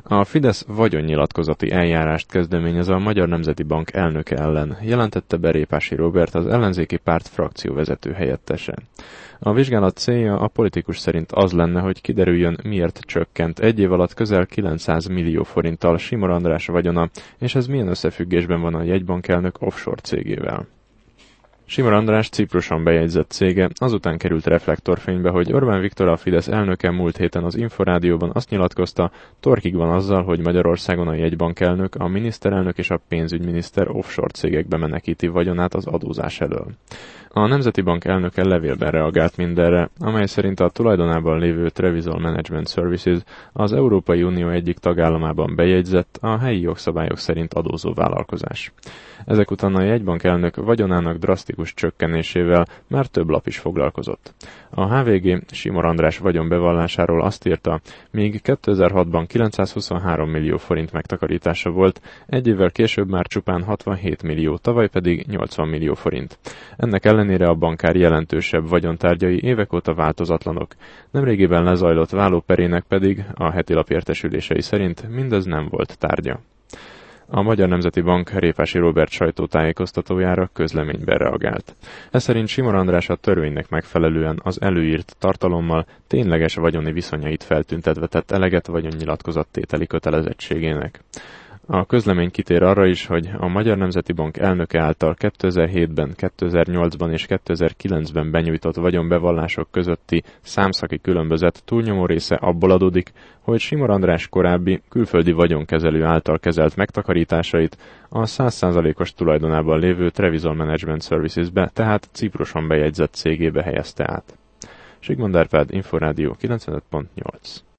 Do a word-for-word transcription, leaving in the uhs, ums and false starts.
A Fidesz vagyonnyilatkozati eljárást kezdeményez a Magyar Nemzeti Bank elnöke ellen, jelentette be Répási Róbert, az ellenzéki párt frakcióvezető helyettese. A vizsgálat célja a politikus szerint az lenne, hogy kiderüljön, miért csökkent egy év alatt közel kilencszáz millió forinttal Simor András vagyona, és ez milyen összefüggésben van a jegybankelnök offshore cégével. Simor András Cipruson bejegyzett cége azután került reflektorfénybe, hogy Orbán Viktor, a Fidesz elnöke múlt héten az Inforádióban azt nyilatkozta, torkig van azzal, hogy Magyarországon a jegybankelnök, a miniszterelnök és a pénzügyminiszter offshore cégekbe menekíti vagyonát az adózás elől. A Nemzeti Bank elnöke levélben reagált mindenre, amely szerint a tulajdonában lévő Trevisol Management Services az Európai Unió egyik tagállamában bejegyzett, a helyi jogszabályok szerint adózó vállalkozás. Ezek után a jegybank elnök vagyonának drasztikus csökkenésével már több lap is foglalkozott. A há vé gé Simor András vagyonbevallásáról azt írta, míg kétezer-hatban kilencszázhuszonhárom millió forint megtakarítása volt, egy évvel később már csupán hatvanhét millió, tavaly pedig nyolcvan millió forint. Ennek ellenére a bankár jelentősebb vagyontárgyai évek óta változatlanok. Nemrégiben lezajlott vállóperének pedig a hetilap értesülései szerint mindez nem volt tárgya. A Magyar Nemzeti Bank Répási Róbert sajtótájékoztatójára közleményben reagált. Ez szerint Simor András a törvénynek megfelelően az előírt tartalommal tényleges vagyoni viszonyait feltüntetve tett eleget vagyonnyilatkozattételi kötelezettségének. A közlemény kitér arra is, hogy a Magyar Nemzeti Bank elnöke által kétezer-hétben, kétezer-nyolcban és kétezer-kilencben benyújtott vagyonbevallások közötti számszaki különbözet túlnyomó része abból adódik, hogy Simor András korábbi külföldi vagyonkezelő által kezelt megtakarításait a száz százalékos tulajdonában lévő Trevisol Management Services-be, tehát Cipruson bejegyzett cégébe helyezte át. Sigmond Árpád, Inforádió kilencvenöt pont nyolc.